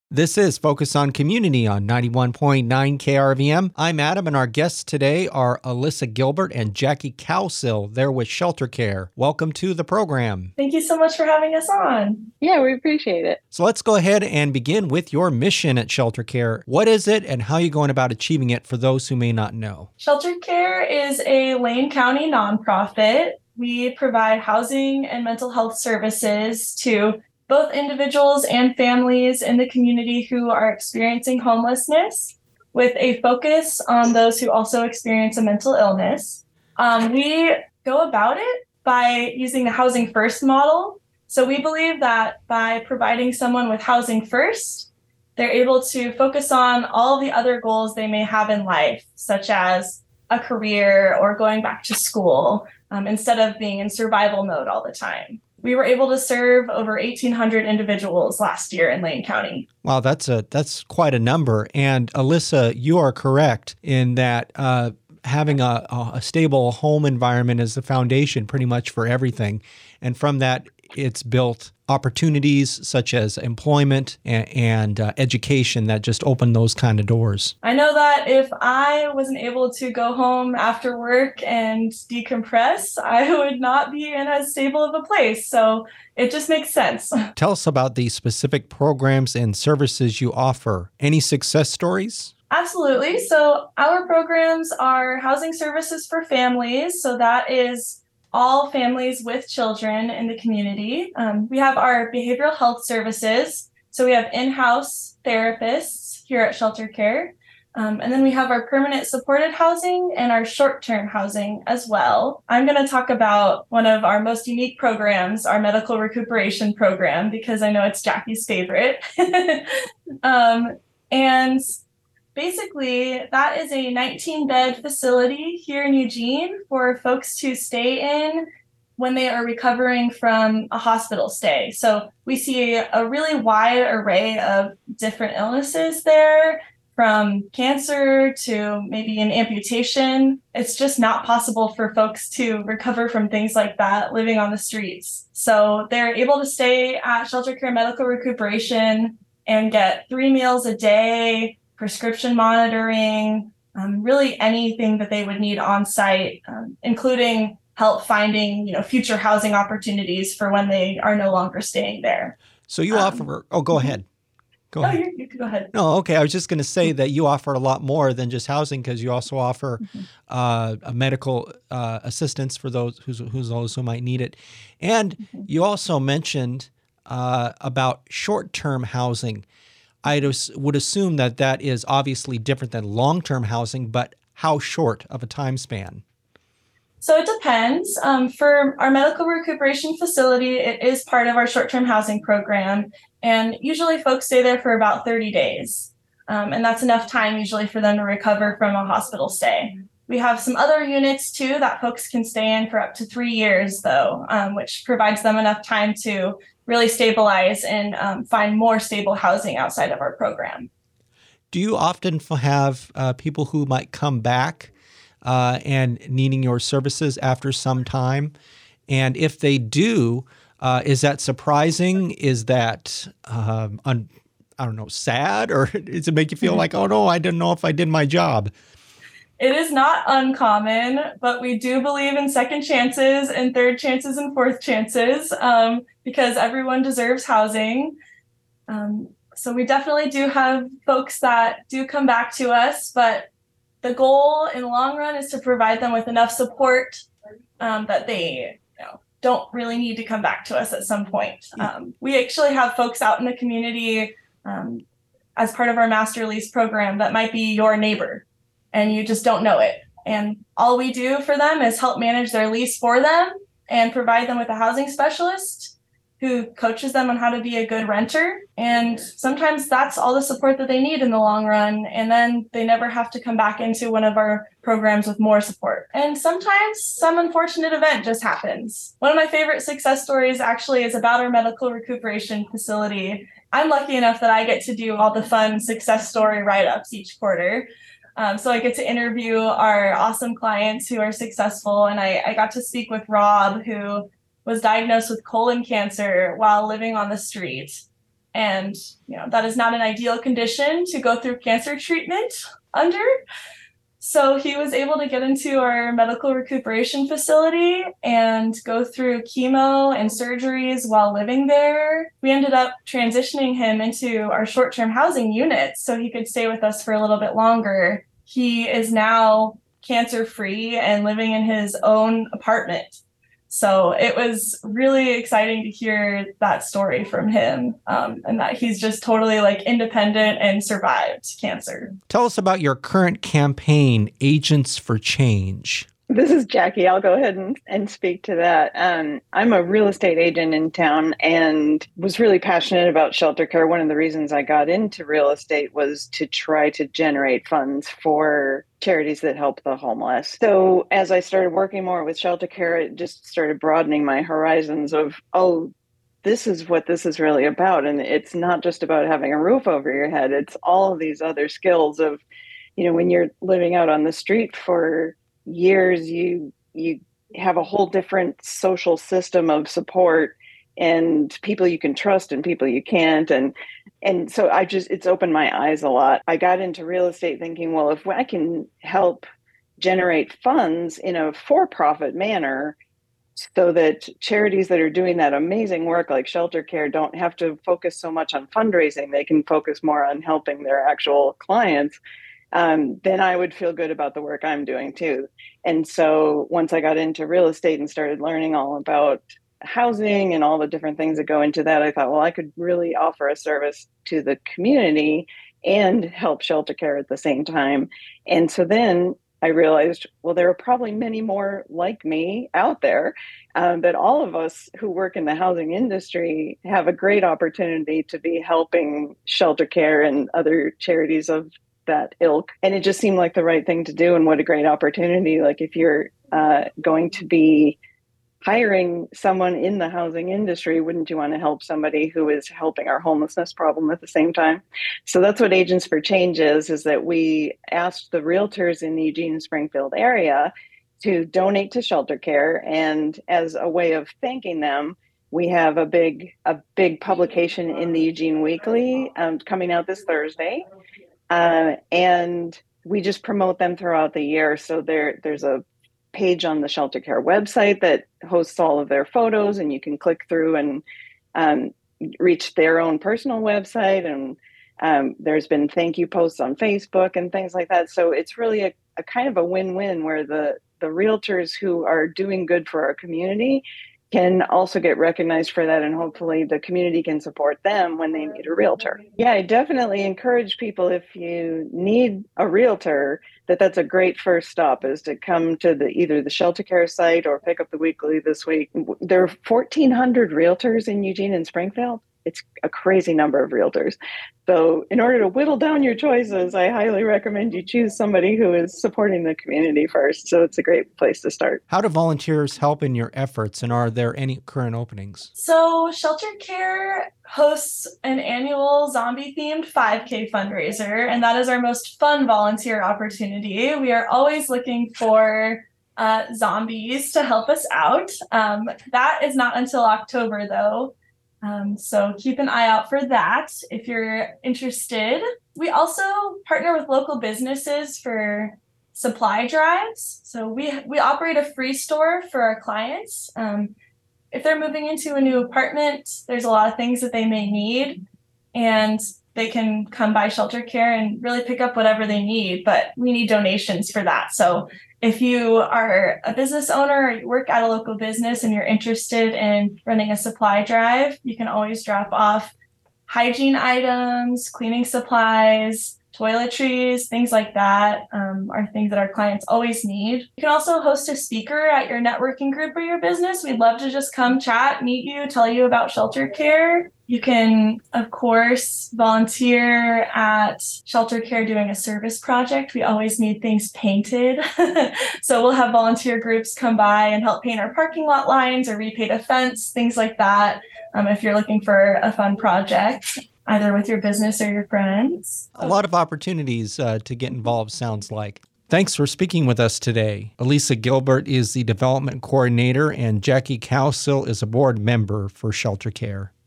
This is Focus on Community on 91.9 KRVM. I'm Adam, and our guests today are Alyssa Gilbert and Jackie Cowsill. They're with Shelter Care. Welcome to the program. Thank you so much for having us on. Yeah, we appreciate it. So let's go ahead and begin with your mission at Shelter Care. What is it, and how are you going about achieving it for those who may not know? Shelter Care is a Lane County nonprofit. We provide housing and mental health services to both individuals and families in the community who are experiencing homelessness, with a focus on those who also experience a mental illness. We go about it by using the Housing First model. So we believe that by providing someone with housing first, they're able to focus on all the other goals they may have in life, such as a career or going back to school, instead of being in survival mode all the time. We were able to serve over 1,800 individuals last year in Lane County. Wow, that's quite a number. And Alyssa, you are correct in that having a stable home environment is the foundation pretty much for everything. And from that, it's built opportunities such as employment and education that just open those kind of doors. I know that if I wasn't able to go home after work and decompress, I would not be in as stable of a place. So it just makes sense. Tell us about the specific programs and services you offer. Any success stories? Absolutely. So our programs are housing services for families. So that is all families with children in the community. We have our behavioral health services. So we have in-house therapists here at Shelter Care. And then we have our permanent supported housing and our short-term housing as well. I'm going to talk about one of our most unique programs, our medical recuperation program, because I know it's Jackie's favorite. And basically, that is a 19-bed facility here in Eugene for folks to stay in when they are recovering from a hospital stay. So we see a really wide array of different illnesses there, from cancer to maybe an amputation. It's just not possible for folks to recover from things like that living on the streets. So they're able to stay at Shelter Care Medical Recuperation and get 3 meals a day, prescription monitoring, really anything that they would need on site, including help finding, future housing opportunities for when they are no longer staying there. So you offer, go ahead. Go ahead. You can go ahead. No, okay. I was just going to say that you offer a lot more than just housing, because you also offer a medical assistance for those who might need it. And you also mentioned about short-term housing. I would assume that is obviously different than long-term housing, but how short of a time span? So it depends. For our medical recuperation facility, it is part of our short-term housing program. And usually folks stay there for about 30 days. And that's enough time usually for them to recover from a hospital stay. We have some other units too that folks can stay in for up to 3 years though, which provides them enough time to really stabilize and find more stable housing outside of our program. Do you often have people who might come back and needing your services after some time? And if they do, is that surprising? Is that, sad? Or does it make you feel like, oh no, I didn't know if I did my job? It is not uncommon, but we do believe in second chances and third chances and fourth chances, because everyone deserves housing. So we definitely do have folks that do come back to us, but the goal in the long run is to provide them with enough support that they don't really need to come back to us at some point. We actually have folks out in the community as part of our master lease program that might be your neighbor, and you just don't know it. And all we do for them is help manage their lease for them and provide them with a housing specialist who coaches them on how to be a good renter. And sometimes that's all the support that they need in the long run. And then they never have to come back into one of our programs with more support. And sometimes some unfortunate event just happens. One of my favorite success stories actually is about our medical recuperation facility. I'm lucky enough that I get to do all the fun success story write-ups each quarter. So I get to interview our awesome clients who are successful. And I got to speak with Rob, who was diagnosed with colon cancer while living on the street. And, that is not an ideal condition to go through cancer treatment under. So he was able to get into our medical recuperation facility and go through chemo and surgeries while living there. We ended up transitioning him into our short-term housing unit so he could stay with us for a little bit longer. He is now cancer-free and living in his own apartment. So it was really exciting to hear that story from him, and that he's just totally like independent and survived cancer. Tell us about your current campaign, Agents for Change. This is Jackie. I'll go ahead and speak to that. I'm a real estate agent in town and was really passionate about shelter care. One of the reasons I got into real estate was to try to generate funds for charities that help the homeless. So as I started working more with shelter care, it just started broadening my horizons of, this is what this is really about. And it's not just about having a roof over your head. It's all of these other skills of, when you're living out on the street for years, you have a whole different social system of support and people you can trust and people you can't. And so it's opened my eyes a lot. I got into real estate thinking, well, if I can help generate funds in a for-profit manner so that charities that are doing that amazing work like shelter care don't have to focus so much on fundraising, they can focus more on helping their actual clients, then I would feel good about the work I'm doing too. And so once I got into real estate and started learning all about housing and all the different things that go into that, I thought, well, I could really offer a service to the community and help shelter care at the same time. And so then I realized, well, there are probably many more like me out there, that all of us who work in the housing industry have a great opportunity to be helping shelter care and other charities of that ilk. And it just seemed like the right thing to do. And what a great opportunity. Like if you're going to be hiring someone in the housing industry, wouldn't you want to help somebody who is helping our homelessness problem at the same time? So that's what Agents for Change is that we asked the realtors in the Eugene and Springfield area to donate to shelter care. And as a way of thanking them, we have a big publication in the Eugene Weekly coming out this Thursday. And we just promote them throughout the year. So there's a page on the shelter care website that hosts all of their photos, and you can click through and reach their own personal website. And there's been thank you posts on Facebook and things like that. So it's really a kind of a win-win where the realtors who are doing good for our community can also get recognized for that, and hopefully the community can support them when they need a realtor. Yeah, I definitely encourage people, if you need a realtor, that's a great first stop, is to come to either the shelter care site or pick up the weekly this week. There are 1,400 realtors in Eugene and Springfield. It's a crazy number of realtors. So in order to whittle down your choices, I highly recommend you choose somebody who is supporting the community first. So it's a great place to start. How do volunteers help in your efforts, and are there any current openings? So Shelter Care hosts an annual zombie-themed 5K fundraiser, and that is our most fun volunteer opportunity. We are always looking for zombies to help us out. That is not until October, though. So keep an eye out for that if you're interested. We also partner with local businesses for supply drives. So we operate a free store for our clients. If they're moving into a new apartment, there's a lot of things that they may need, and they can come by Shelter Care and really pick up whatever they need, but we need donations for that. So if you are a business owner or you work at a local business and you're interested in running a supply drive, you can always drop off hygiene items, cleaning supplies, toiletries, things like that are things that our clients always need. You can also host a speaker at your networking group or your business. We'd love to just come chat, meet you, tell you about Shelter Care. You can, of course, volunteer at Shelter Care doing a service project. We always need things painted. So we'll have volunteer groups come by and help paint our parking lot lines or repaint a fence, things like that, if you're looking for a fun project, either with your business or your friends. A lot of opportunities to get involved, sounds like. Thanks for speaking with us today. Elisa Gilbert is the development coordinator, and Jackie Cowsill is a board member for Shelter Care.